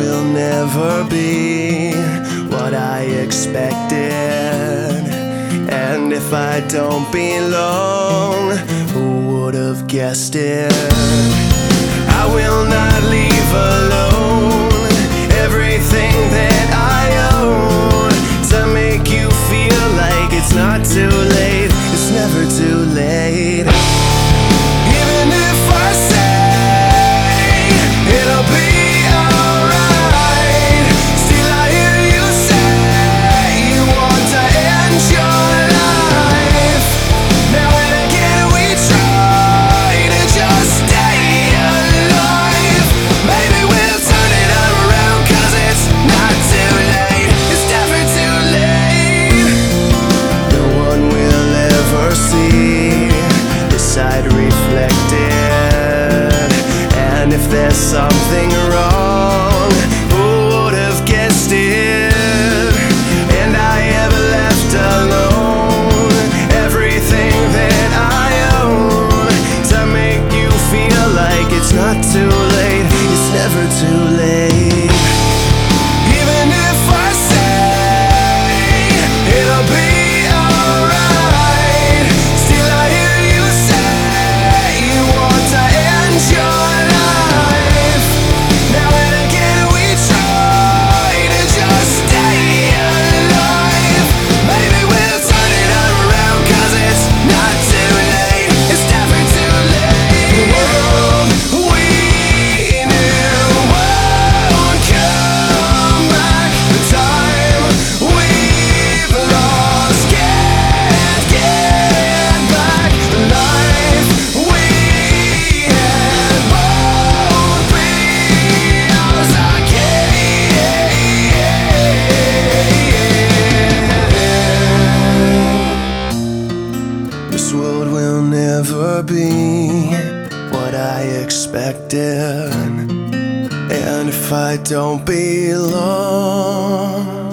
will never be what I expected. And if I don't belong, who would have guessed it? I will not leave alone everything that I own to make you feel like it's not too late. It's never too late. Even if I say it'll be alright, still I hear you say you want to end your life. Now and again we try to just stay alive. Maybe we'll turn it around, 'cause it's not too late. It's never too late. No one will ever see this side reflected. And if there's something wrong, who would have guessed it? And I have left alone everything that I own to make you feel like it's not too late. It's never too late. Even if I say it'll be alright, still I hear you say you want to end your life. Now and again we try to just stay alive. Maybe we'll turn it around, 'cause it's not too late. It's never too late. The world we knew won't come back. The time we've lost can't get back. The life we had won't be ours again. This world will never be what I expected. And if I don't belong,